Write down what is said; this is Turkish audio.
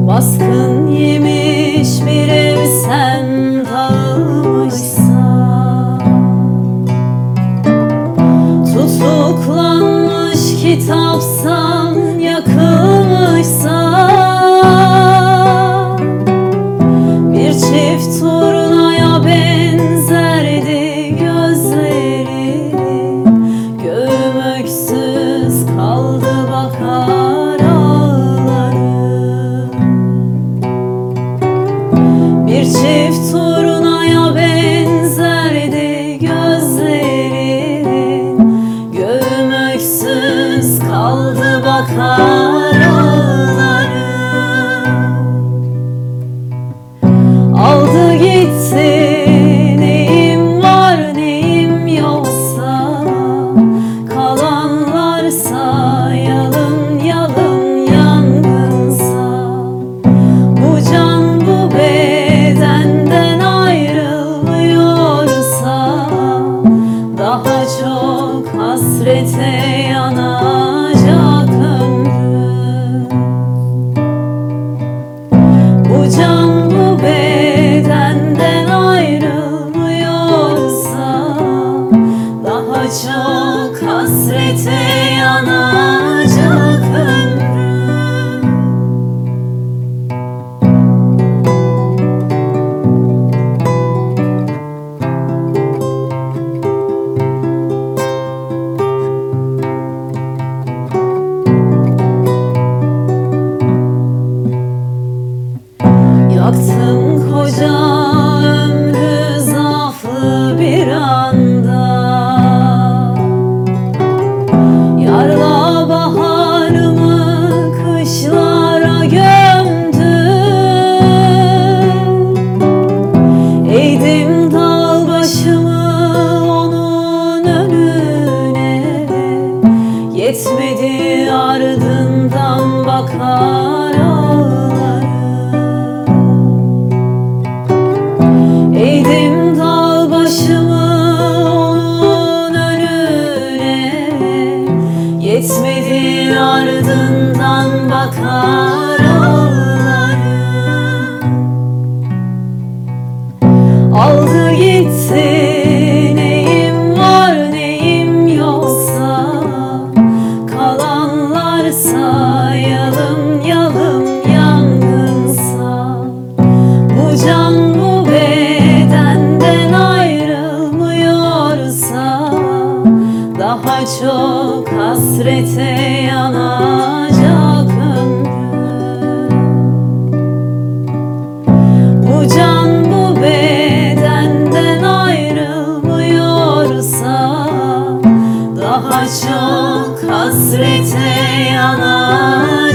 Baskın yemiş bir ev sen dağılmışsa, tutuklanmış kitapsan yakılmışsa, bir çift turnaya benzerdi gözleri, göğüm öksüz kaldı bakar ağlarım. Bir çift turnaya benzerdi gözlerin, göğüm öksüz kaldı bakar ağlarım. Aldı gitti neyim var neyim yoksa, kalanlarsa yalın yalın yangınsa, bu can bu bedenden ayrılmıyorsa, daha çok hasrete yanacak ömrüm. Bu can bu bedenden ayrılmıyorsa, daha çok hasrete yanacak ömrüm. Yaktın koca ömrü zaaflı bir anda, yarla baharımı kışlara gömdüm. Eğdim dağ başımı onun önüne, yetmedi ardından bakar ağlarım. Eğdim dağ başımı onun önüne, yetmedi ardından bakar ağlarım. Aldı gitti neyim var neyim yoksa, kalanlarsa yalın yalın yangınsa, bu can bu bedenden ayrılmıyorsa, daha çok hasrete yanacak ömrüm. Bu can bu bedenden ayrılmıyorsa, daha çok hasrete yanacak